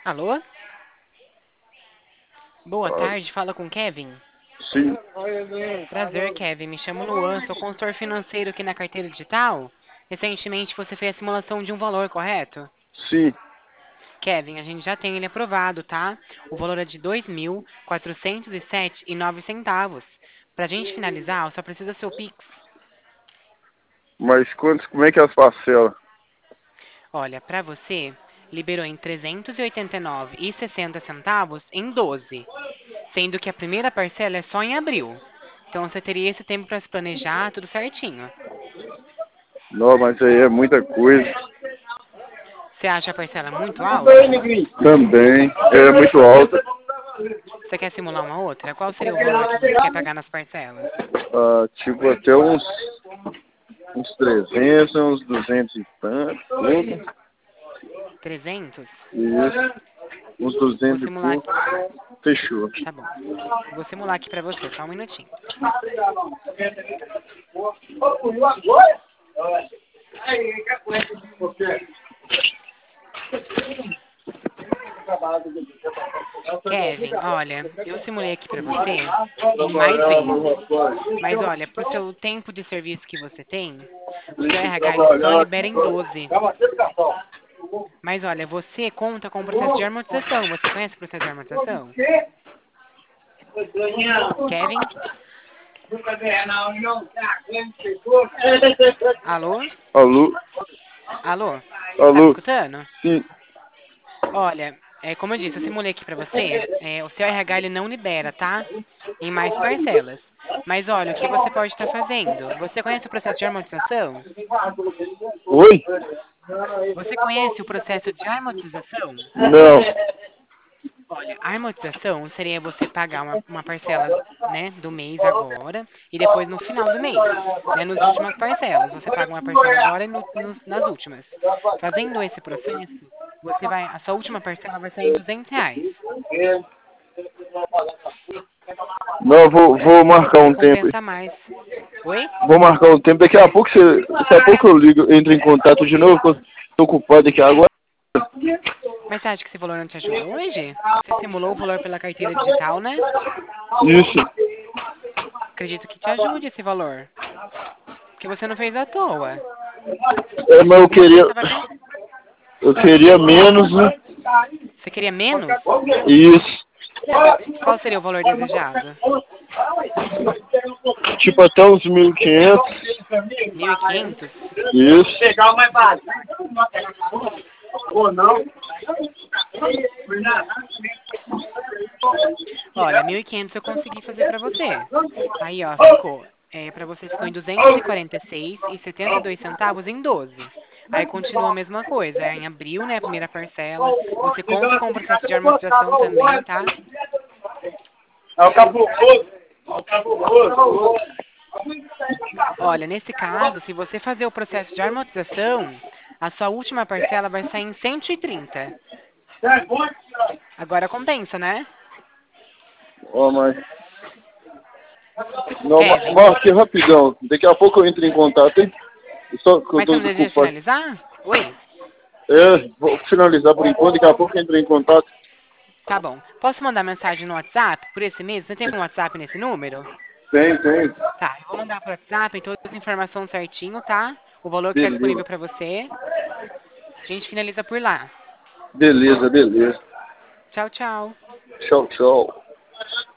Alô? Boa Ah, tarde, fala com Kevin. sim, Prazer, Kevin. Me chamo Luan, sou consultor financeiro aqui na Carteira Digital. Recentemente você fez a simulação de um valor, correto? sim, Kevin, a gente já tem ele aprovado, tá? O valor é de 2.407,09. Pra gente finalizar, eu só preciso do seu Pix. mas como é que é as parcelas? Olha, pra você, liberou em 389,60 em 12, sendo que a primeira parcela é só em abril. Então você teria esse tempo para se planejar, tudo certinho. Não, mas aí é muita coisa. Você acha a parcela muito alta? Também é muito alta. Você quer simular uma outra? Qual seria o valor que você quer pagar nas parcelas? Ah, tipo, até uns 300, uns 200 e tanto. Tudo. 300? Isso, uns Vou 200 e simular pouco. aqui. Fechou. Tá bom. Vou simular aqui pra você, só um minutinho. Kevin, olha, eu simulei aqui pra você em mais vezes. Mas olha, pro seu tempo de serviço que você tem, o seu RH ele só libera em 12. Mas olha, você conta com o processo de amortização. Você conhece o processo de amortização? Kevin? Alô? Alô? Alô? Tá me Alô? escutando? Sim. Olha, como eu disse, eu simulei aqui pra você, o seu RH ele não libera, tá? Em mais parcelas. Mas olha, o que você pode estar fazendo? Você conhece o processo de amortização? Oi? Você conhece o processo de amortização? Não. Olha, a amortização seria você pagar uma parcela, né, do mês agora e depois no final do mês, né, nas últimas parcelas. Você paga uma parcela agora e nas últimas. Fazendo esse processo, a sua última parcela vai sair em R$ 200. Não, vou marcar Aí um tempo. compensa mais. Oi? Vou marcar um tempo. Daqui a pouco eu ligo, entro em contato de novo, porque eu tô ocupado aqui agora. Mas você acha que esse valor não te ajuda hoje? Você simulou o valor pela carteira digital, né? Isso. Acredito que te ajude esse valor. Porque você não fez à toa. É, mas Você estava pensando. eu queria menos, né? Você queria menos? Isso. Qual seria o valor desejado? Tipo até uns 1.500. 1.500? Isso. Olha, 1.500 eu consegui fazer pra você. Aí, ó, ficou. Para você ficou em 246,72 em 12. Aí continua a mesma coisa. Em abril, né, a primeira parcela. Você conta com o processo de amortização também, tá? É o cabuloso. É o cabuloso. Olha, nesse caso, se você fazer o processo de amortização, a sua última parcela vai sair em 130. Agora compensa, né? Ó, mas... Não, Kevin, marque rapidão. Daqui a pouco eu entro em contato, hein? Só que eu mas você tô não deseja desocupado. finalizar? Oi? É, vou finalizar por enquanto, daqui a pouco eu entro em contato. Tá bom. Posso mandar mensagem no WhatsApp por esse mês? Você tem um WhatsApp nesse número? Tem. Tá, eu vou mandar pro WhatsApp todas as informações certinho, tá? O valor que tá Beleza. disponível pra você. A gente finaliza por lá. Beleza. Tchau, tchau. Tchau.